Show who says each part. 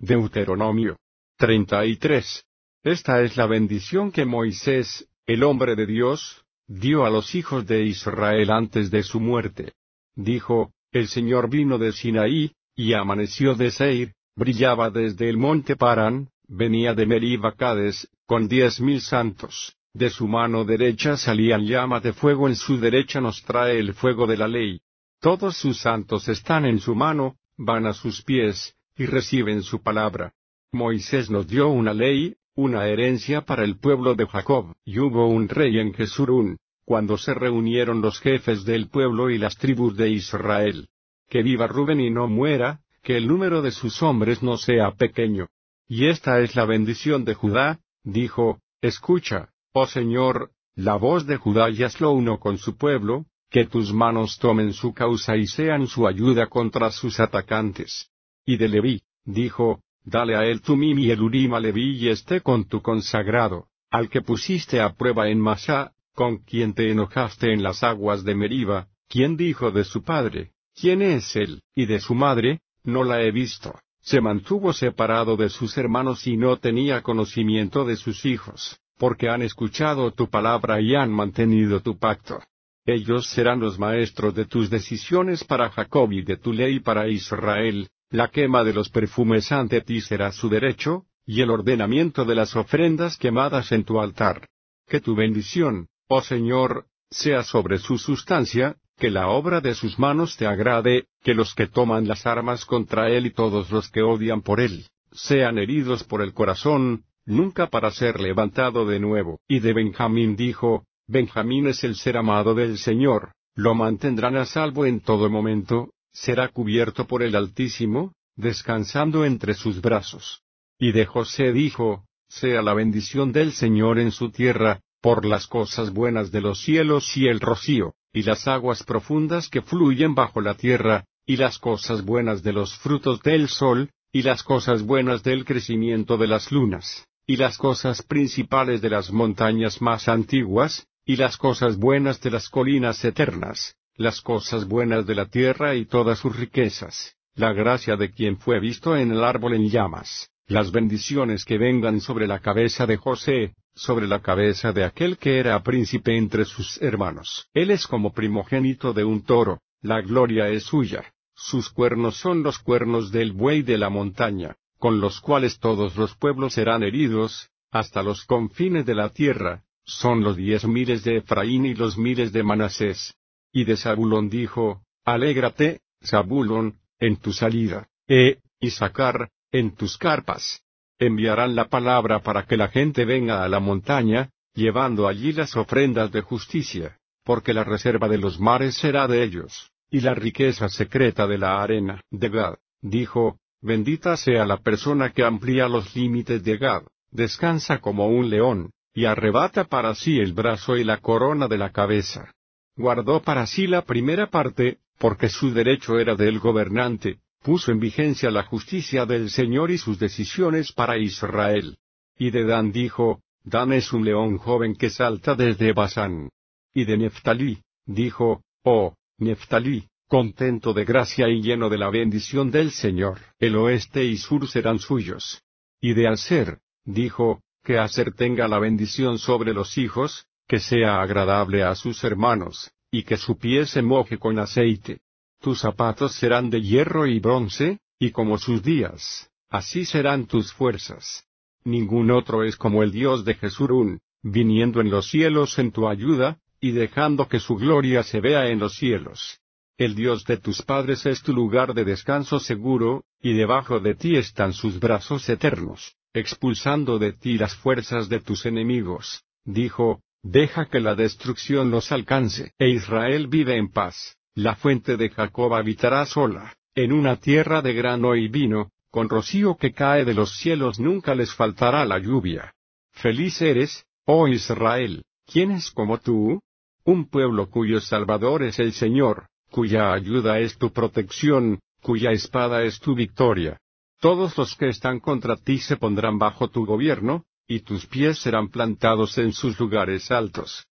Speaker 1: Deuteronomio 33. Esta es la bendición que Moisés, el hombre de Dios, dio a los hijos de Israel antes de su muerte. Dijo: El Señor vino de Sinaí, y amaneció de Seir, brillaba desde el monte Parán, venía de Meriba Cades, con 10,000 santos. De su mano derecha salían llamas de fuego, en su derecha nos trae el fuego de la ley. Todos sus santos están en su mano, van a sus pies, y reciben su palabra. Moisés nos dio una ley, una herencia para el pueblo de Jacob. Y hubo un rey en Jesurún, cuando se reunieron los jefes del pueblo y las tribus de Israel. Que viva Rubén y no muera, que el número de sus hombres no sea pequeño. Y esta es la bendición de Judá, dijo: Escucha, oh Señor, la voz de Judá, y hazlo uno con su pueblo, que tus manos tomen su causa y sean su ayuda contra sus atacantes. Y de Leví, dijo: Dale a él Tumim y el Urim a Leví, y esté con tu consagrado, al que pusiste a prueba en Masá, con quien te enojaste en las aguas de Meriba, quien dijo de su padre: ¿Quién es él? Y de su madre: No la he visto. Se mantuvo separado de sus hermanos y no tenía conocimiento de sus hijos, porque han escuchado tu palabra y han mantenido tu pacto. Ellos serán los maestros de tus decisiones para Jacob y de tu ley para Israel. La quema de los perfumes ante ti será su derecho, y el ordenamiento de las ofrendas quemadas en tu altar. Que tu bendición, oh Señor, sea sobre su sustancia, que la obra de sus manos te agrade, que los que toman las armas contra él y todos los que odian por él, sean heridos por el corazón, nunca para ser levantado de nuevo. Y de Benjamín dijo: Benjamín es el ser amado del Señor, lo mantendrán a salvo en todo momento, será cubierto por el Altísimo, descansando entre sus brazos. Y de José dijo: Sea la bendición del Señor en su tierra, por las cosas buenas de los cielos y el rocío, y las aguas profundas que fluyen bajo la tierra, y las cosas buenas de los frutos del sol, y las cosas buenas del crecimiento de las lunas, y las cosas principales de las montañas más antiguas, y las cosas buenas de las colinas eternas, las cosas buenas de la tierra y todas sus riquezas, la gracia de quien fue visto en el árbol en llamas, las bendiciones que vengan sobre la cabeza de José, sobre la cabeza de aquel que era príncipe entre sus hermanos. Él es como primogénito de un toro, la gloria es suya, sus cuernos son los cuernos del buey de la montaña, con los cuales todos los pueblos serán heridos, hasta los confines de la tierra, son los 10,000 de Efraín y los 1,000 de Manasés. Y de Zabulón dijo: Alégrate, Zabulón, en tu salida, Isacar, en tus carpas. Enviarán la palabra para que la gente venga a la montaña, llevando allí las ofrendas de justicia, porque la reserva de los mares será de ellos, y la riqueza secreta de la arena. De Gad, dijo: Bendita sea la persona que amplía los límites de Gad, descansa como un león, y arrebata para sí el brazo y la corona de la cabeza. Guardó para sí la primera parte, porque su derecho era del gobernante, puso en vigencia la justicia del Señor y sus decisiones para Israel. Y de Dan dijo: Dan es un león joven que salta desde Basán. Y de Neftalí, dijo: Oh, Neftalí, contento de gracia y lleno de la bendición del Señor, el oeste y sur serán suyos. Y de Aser, dijo: Que Aser tenga la bendición sobre los hijos, que sea agradable a sus hermanos, y que su pie se moje con aceite. Tus zapatos serán de hierro y bronce, y como sus días, así serán tus fuerzas. Ningún otro es como el Dios de Jesurún, viniendo en los cielos en tu ayuda, y dejando que su gloria se vea en los cielos. El Dios de tus padres es tu lugar de descanso seguro, y debajo de ti están sus brazos eternos, expulsando de ti las fuerzas de tus enemigos. Dijo: Deja que la destrucción los alcance, e Israel vive en paz. La fuente de Jacob habitará sola, en una tierra de grano y vino, con rocío que cae de los cielos nunca les faltará la lluvia. Feliz eres, oh Israel, ¿quién es como tú? Un pueblo cuyo Salvador es el Señor, cuya ayuda es tu protección, cuya espada es tu victoria. Todos los que están contra ti se pondrán bajo tu gobierno, y tus pies serán plantados en sus lugares altos.